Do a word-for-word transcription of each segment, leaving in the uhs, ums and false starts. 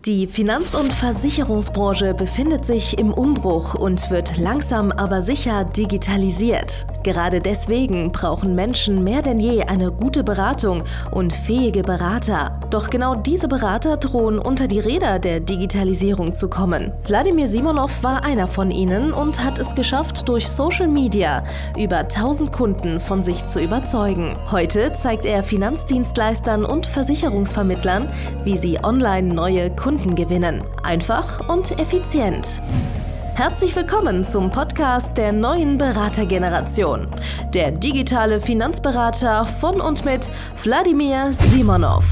Die Finanz- und Versicherungsbranche befindet sich im Umbruch und wird langsam aber sicher digitalisiert. Gerade deswegen brauchen Menschen mehr denn je eine gute Beratung und fähige Berater. Doch genau diese Berater drohen unter die Räder der Digitalisierung zu kommen. Wladimir Simonov war einer von ihnen und hat es geschafft, durch Social Media über tausend Kunden von sich zu überzeugen. Heute zeigt er Finanzdienstleistern und Versicherungsvermittlern, wie sie online neue Kunden gewinnen. Einfach und effizient. Herzlich willkommen zum Podcast der neuen Beratergeneration. Der digitale Finanzberater von und mit Wladimir Simonov.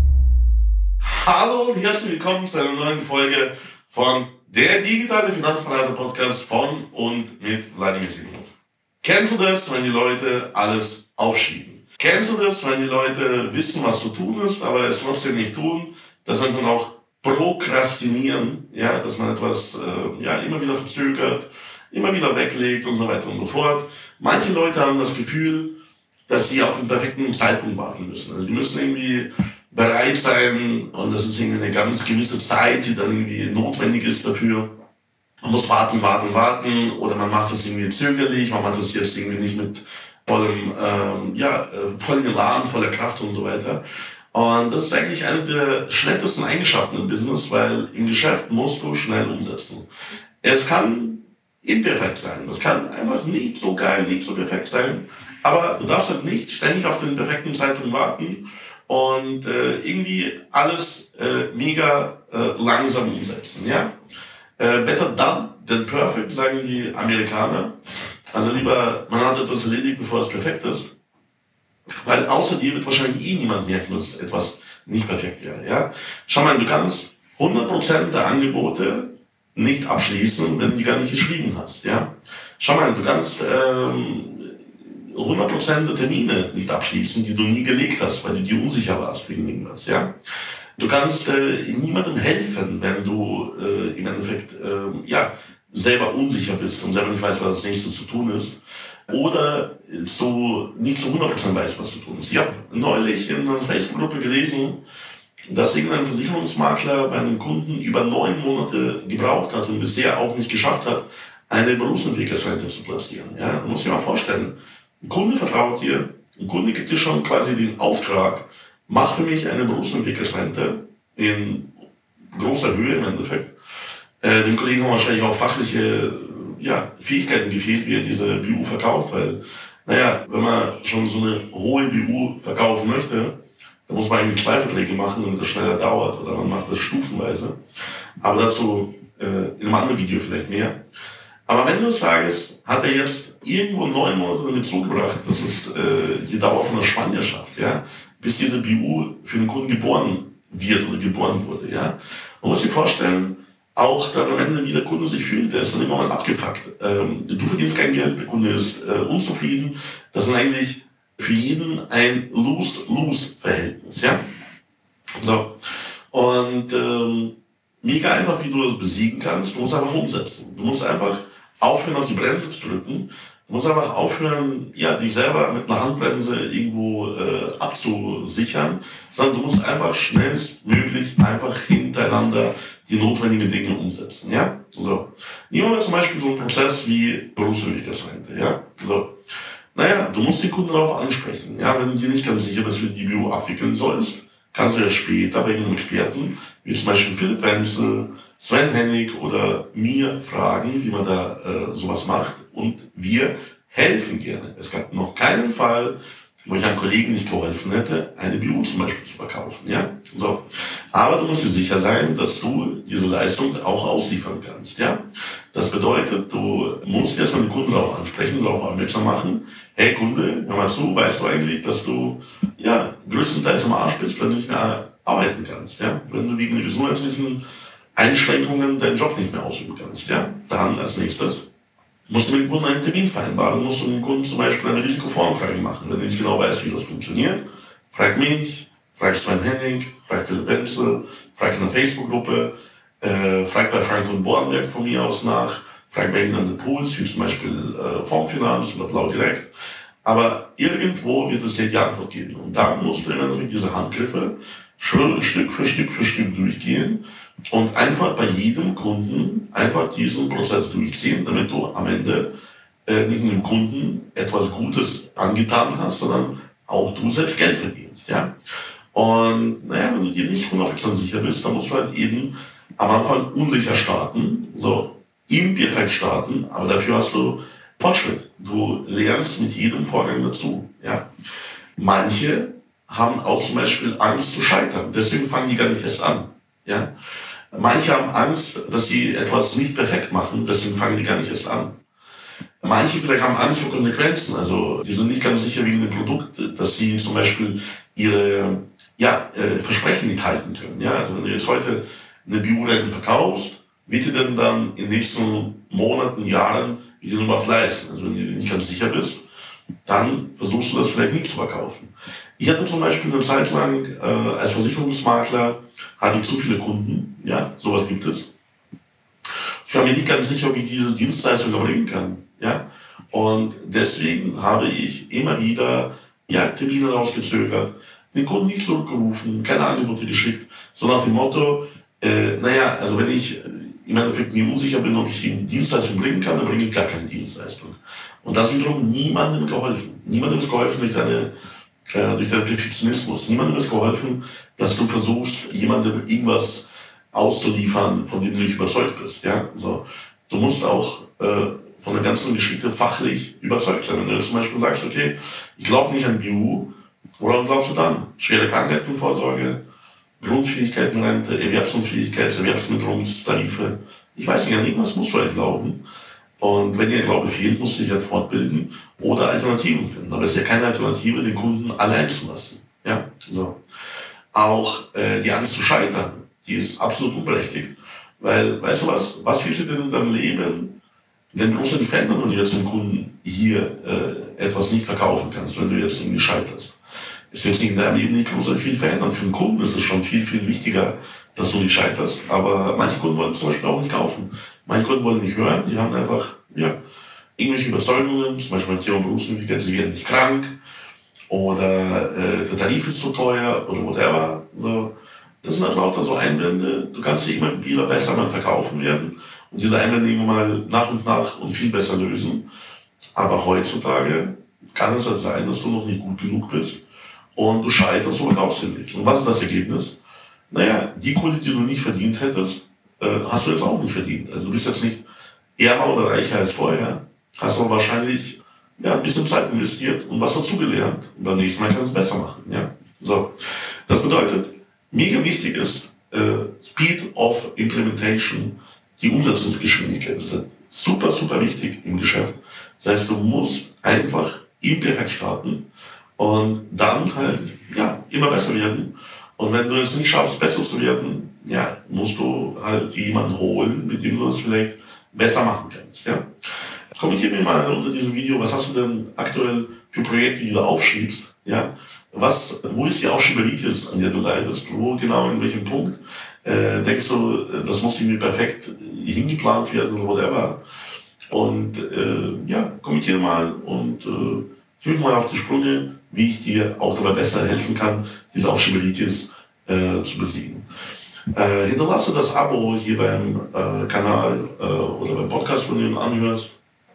Hallo und herzlich willkommen zu einer neuen Folge von der digitale Finanzberater Podcast von und mit Wladimir Simonov. Kennst du das, wenn die Leute alles aufschieben? Kennst du das, wenn die Leute wissen, was zu tun ist, aber es trotzdem nicht tun? Das nennt man auch Prokrastinieren, ja, dass man etwas äh, ja, immer wieder verzögert, immer wieder weglegt und so weiter und so fort. Manche Leute haben das Gefühl, dass sie auf den perfekten Zeitpunkt warten müssen. Also die müssen irgendwie bereit sein und das ist irgendwie eine ganz gewisse Zeit, die dann irgendwie notwendig ist dafür. Man muss warten, warten, warten oder man macht das irgendwie zögerlich, man macht das jetzt irgendwie nicht mit vollem, ähm, ja, vollen Elan, voller Kraft und so weiter. Und das ist eigentlich eine der schlechtesten Eigenschaften im Business, weil im Geschäft musst du schnell umsetzen. Es kann imperfekt sein, das kann einfach nicht so geil, nicht so perfekt sein, aber du darfst halt nicht ständig auf den perfekten Zeitpunkt warten und äh, irgendwie alles äh, mega äh, langsam umsetzen, ja? Äh, better done than perfect, sagen die Amerikaner. Also lieber, man hat etwas erledigt, bevor es perfekt ist. Weil außer dir wird wahrscheinlich eh niemand merken, dass etwas nicht perfekt wäre. Ja? Schau mal, du kannst hundert Prozent der Angebote nicht abschließen, wenn du die gar nicht geschrieben hast. Ja? Schau mal, du kannst ähm, hundert Prozent der Termine nicht abschließen, die du nie gelegt hast, weil du dir unsicher warst wegen irgendwas. Ja? Du kannst äh, niemandem helfen, wenn du äh, im Endeffekt äh, ja, selber unsicher bist und selber nicht weißt, was das nächste zu tun ist. Oder so nicht zu hundert Prozent weiß, was zu tun ist. Ich habe neulich in einer Facebook-Gruppe gelesen, dass irgendein Versicherungsmakler bei einem Kunden über neun Monate gebraucht hat und bisher auch nicht geschafft hat, eine Berufsentwicklerrente zu platzieren. Ja, man muss sich mal vorstellen, ein Kunde vertraut dir, ein Kunde gibt dir schon quasi den Auftrag, mach für mich eine Berufsentwicklerrente in großer Höhe im Endeffekt. Äh, dem Kollegen haben wahrscheinlich auch fachliche ja, Fähigkeiten gefehlt, wie er diese B U verkauft, weil, naja, wenn man schon so eine hohe B U verkaufen möchte, dann muss man eigentlich zwei Verträge machen, damit das schneller dauert, oder man macht das stufenweise. Aber dazu äh, in einem anderen Video vielleicht mehr. Aber am Ende des Tages hat er jetzt irgendwo neun Monate damit zugebracht, das ist äh, die Dauer von der Schwangerschaft, ja, bis diese B U für den Kunden geboren wird oder geboren wurde, ja. Man muss sich vorstellen, auch dann am Ende, wie der Kunde sich fühlt, der ist dann immer mal abgefuckt. Ähm, du verdienst kein Geld, der Kunde ist äh, unzufrieden. Das ist eigentlich für jeden ein Lose-Lose-Verhältnis, ja. So. Und ähm, mega einfach, wie du das besiegen kannst. Du musst einfach umsetzen. Du musst einfach aufhören, auf die Bremse zu drücken. Du musst einfach aufhören, ja, dich selber mit einer Handbremse irgendwo äh, abzusichern, sondern du musst einfach schnellstmöglich einfach hintereinander die notwendigen Dinge umsetzen, ja? So. Nehmen wir zum Beispiel so einen Prozess wie Berufsentwicklerrente, ja? So. Naja, du musst den Kunden darauf ansprechen, ja? Wenn du dir nicht ganz sicher bist, wie du die B U abwickeln sollst, kannst du ja später bei einem Experten, wie zum Beispiel Philipp Wenzel, Sven Hennig oder mir fragen, wie man da äh, sowas macht, und wir helfen gerne. Es gab noch keinen Fall, wo ich einem Kollegen nicht geholfen hätte, eine B U zum Beispiel zu verkaufen, ja? So. Aber du musst dir sicher sein, dass du diese Leistung auch ausliefern kannst, ja? Das bedeutet, du musst erstmal den Kunden darauf ansprechen, darauf aufmerksam machen. Hey Kunde, hör mal zu, weißt du eigentlich, dass du, ja, größtenteils am Arsch bist, wenn du nicht mehr arbeiten kannst, ja? Wenn du wegen gesundheitlichen Einschränkungen deinen Job nicht mehr ausüben kannst, ja? Dann als nächstes musst du mit dem Kunden einen Termin vereinbaren, musst du mit dem Kunden zum Beispiel eine Risikovorumfrage machen. Wenn du nicht genau weißt, wie das funktioniert, frag mich, frag Sven Hennig, frag Philipp Wenzel, frag in der Facebook-Gruppe, äh, frag bei Franklin Bornberg von mir aus nach, frag bei irgendeinen Pools, wie zum Beispiel äh, Fondsfinanz oder Blau Direkt. Aber irgendwo wird es dir die Antwort geben. Und dann musst du im Endeffekt diese Handgriffe Stück für Stück für Stück durchgehen Und einfach bei jedem Kunden einfach diesen Prozess durchziehen, damit du am Ende äh, nicht nur dem Kunden etwas Gutes angetan hast, sondern auch du selbst Geld verdienst. Ja? Und naja, wenn du dir nicht hundert Prozent sicher bist, dann musst du halt eben am Anfang unsicher starten, so imperfekt starten, aber dafür hast du Fortschritt. Du lernst mit jedem Vorgang dazu. Ja? Manche haben auch zum Beispiel Angst zu scheitern, deswegen fangen die gar nicht erst an. Ja? Manche haben Angst, dass sie etwas nicht perfekt machen, deswegen fangen die gar nicht erst an. Manche vielleicht haben Angst vor Konsequenzen, also die sind nicht ganz sicher wegen dem Produkt, dass sie zum Beispiel ihre ja, äh, Versprechen nicht halten können. Ja? Also wenn du jetzt heute eine B U-Rente verkaufst, wird dir denn dann in den nächsten Monaten, Jahren wieder überhaupt leisten? Also wenn du dir nicht ganz sicher bist, dann versuchst du das vielleicht nicht zu verkaufen. Ich hatte zum Beispiel eine Zeit lang äh, als Versicherungsmakler hatte ich zu viele Kunden, ja, sowas gibt es. Ich war mir nicht ganz sicher, ob ich diese Dienstleistung erbringen kann, ja. Und deswegen habe ich immer wieder ja, Termine rausgezögert, den Kunden nicht zurückgerufen, keine Angebote geschickt, so nach dem Motto, äh, naja, also wenn ich im Endeffekt mir unsicher bin, ob ich ihm die Dienstleistung bringen kann, dann bringe ich gar keine Dienstleistung. Und das wiederum niemandem geholfen. Niemandem ist geholfen durch deine äh, durch deinen Perfektionismus. Niemandem ist geholfen, dass du versuchst, jemandem irgendwas auszuliefern, von dem du nicht überzeugt bist. Ja? So. Du musst auch äh, von der ganzen Geschichte fachlich überzeugt sein. Wenn du jetzt zum Beispiel sagst, okay, ich glaube nicht an B U, woran glaubst du dann? Schwere Krankheitenvorsorge, Grundfähigkeitenrente, Erwerbsunfähigkeit, Erwerbsminderungstarife. Ich weiß nicht, an irgendwas musst du halt glauben. Und wenn dir der Glaube fehlt, musst du dich halt fortbilden oder Alternativen finden. Aber es ist ja keine Alternative, den Kunden allein zu lassen. Ja, so. Auch äh, die Angst zu scheitern, die ist absolut unberechtigt. Weil, weißt du was, was willst du denn in deinem Leben denn großartig verändern, wenn du jetzt dem Kunden hier äh, etwas nicht verkaufen kannst, wenn du jetzt irgendwie scheiterst? Es wird sich in deinem Leben nicht großartig viel verändern. Für den Kunden ist es schon viel, viel wichtiger, dass du nicht scheiterst. Aber manche Kunden wollen zum Beispiel auch nicht kaufen. Manche Kunden wollen nicht hören. Die haben einfach ja, irgendwelche Überzeugungen, zum Beispiel beim Thema Berufsunfähigkeit, sie werden nicht krank oder äh, der Tarif ist zu teuer oder whatever. So. Das sind halt lauter so Einwände. Du kannst sie immer wieder besser beim Verkaufen werden und diese Einwände immer mal nach und nach und viel besser lösen. Aber heutzutage kann es halt sein, dass du noch nicht gut genug bist und du scheiterst und verkaufst ihn nicht. Und was ist das Ergebnis? Naja, die Kohle, die du nicht verdient hättest, äh, hast du jetzt auch nicht verdient. Also du bist jetzt nicht ärmer oder reicher als vorher, hast aber wahrscheinlich ja, ein bisschen Zeit investiert und was dazugelernt. Und beim nächsten Mal kannst du es besser machen. Ja? So. Das bedeutet, mega wichtig ist äh, Speed of Implementation, die Umsetzungsgeschwindigkeit. Das ist super, super wichtig im Geschäft. Das heißt, du musst einfach imperfekt starten und dann halt ja, immer besser werden. Und wenn du es nicht schaffst, besser zu werden, ja, musst du halt jemanden holen, mit dem du das vielleicht besser machen kannst. Ja? Kommentier mir mal unter diesem Video, was hast du denn aktuell für Projekte, die du aufschiebst? Ja? Was, wo ist die Aufschieberitis, an der du leidest? Wo genau, in welchem Punkt? Äh, denkst du, das muss irgendwie perfekt hingeplant werden oder whatever? Und äh, ja, kommentiere mal und äh, hilf mal auf die Sprünge, wie ich dir auch dabei besser helfen kann, diese Aufschieberitis äh, zu besiegen. Äh, hinterlasse das Abo hier beim äh, Kanal äh, oder beim Podcast, von dem du anhörst.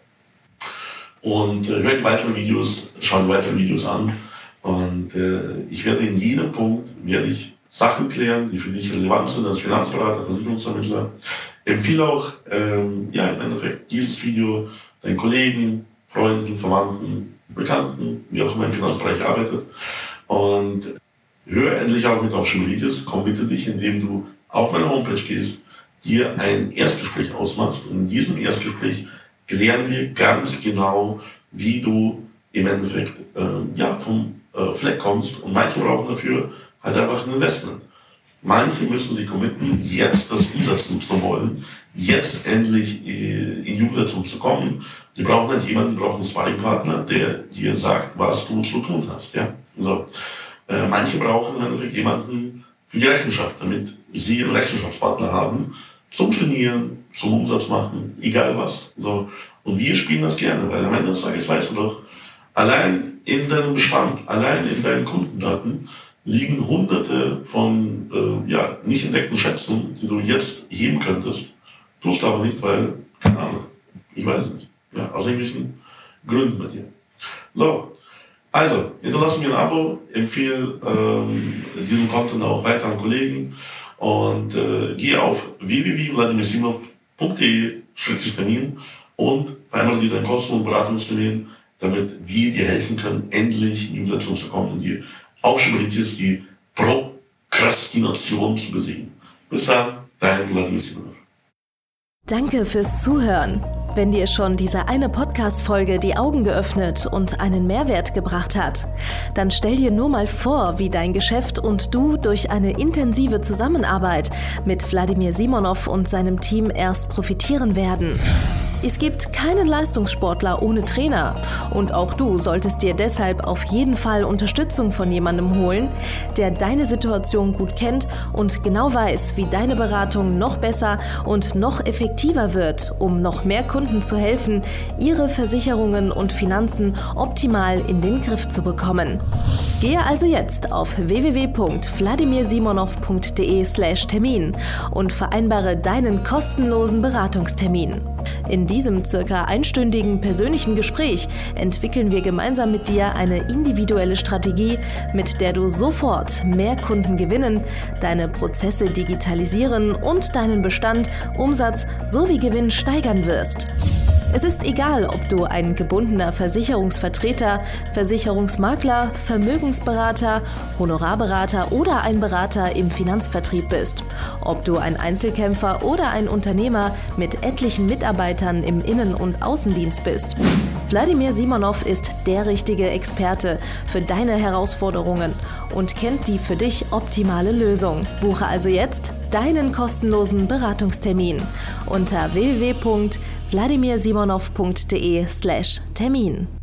Und äh, hör die weiteren Videos, schau die weiteren Videos an. Und äh, ich werde in jedem Punkt werde ich Sachen klären, die für dich relevant sind als Finanzberater, Versicherungsvermittler. Empfehle auch ähm, ja, im Endeffekt dieses Video deinen Kollegen, Freunden, Verwandten, Bekannten, wie auch immer im Finanzbereich arbeitet. Und hör endlich auch mit Aufschieberitis, committe dich, indem du auf meine Homepage gehst, dir ein Erstgespräch ausmachst. Und in diesem Erstgespräch klären wir ganz genau, wie du im Endeffekt äh, ja, vom äh, Fleck kommst. Und manche brauchen dafür halt einfach ein Investment. Manche müssen sich committen, jetzt das umsetzen zu wollen, jetzt endlich in die Umsetzung zu kommen. Die brauchen halt jemanden, die brauchen einen Sparringpartner, der dir sagt, was du zu tun hast. Ja? So. Äh, manche brauchen im Endeffekt jemanden für die Rechenschaft, damit sie einen Rechenschaftspartner haben, zum Trainieren, zum Umsatz machen, egal was. So. Und wir spielen das gerne, weil am Ende des Tages weißt du doch, allein in deinem Bestand, allein in deinen Kundendaten liegen hunderte von äh, ja, nicht entdeckten Schätzen, die du jetzt heben könntest. Tust aber nicht, weil, keine Ahnung, ich weiß es nicht. Ja, aus irgendwelchen Gründen bei dir. So, also, hinterlasse mir ein Abo, empfehle ähm, diesen Content auch weiter an Kollegen und äh, gehe auf w w w punkt wladimir simonov punkt de slash Termin und vereinbare dir deinen kostenlosen Beratungstermin, damit wir dir helfen können, endlich in die Umsetzung zu kommen und dir auch schon richtig ist, die Prokrastination zu besiegen. Bis dann, dein Wladimir Simonov. Danke fürs Zuhören. Wenn dir schon diese eine Podcast-Folge die Augen geöffnet und einen Mehrwert gebracht hat, dann stell dir nur mal vor, wie dein Geschäft und du durch eine intensive Zusammenarbeit mit Wladimir Simonov und seinem Team erst profitieren werden. Es gibt keinen Leistungssportler ohne Trainer und auch du solltest dir deshalb auf jeden Fall Unterstützung von jemandem holen, der deine Situation gut kennt und genau weiß, wie deine Beratung noch besser und noch effektiver wird, um noch mehr Kunden zu helfen, ihre Versicherungen und Finanzen optimal in den Griff zu bekommen. Gehe also jetzt auf w w w punkt wladimir simonov punkt de slash Termin und vereinbare deinen kostenlosen Beratungstermin. In diesem circa einstündigen persönlichen Gespräch entwickeln wir gemeinsam mit dir eine individuelle Strategie, mit der du sofort mehr Kunden gewinnen, deine Prozesse digitalisieren und deinen Bestand, Umsatz sowie Gewinn steigern wirst. Es ist egal, ob du ein gebundener Versicherungsvertreter, Versicherungsmakler, Vermögensberater, Honorarberater oder ein Berater im Finanzvertrieb bist. Ob du ein Einzelkämpfer oder ein Unternehmer mit etlichen Mitarbeitern im Innen- und Außendienst bist. Wladimir Simonov ist der richtige Experte für deine Herausforderungen und kennt die für dich optimale Lösung. Buche also jetzt deinen kostenlosen Beratungstermin unter w w w punkt wladimir simonov punkt de slash Termin.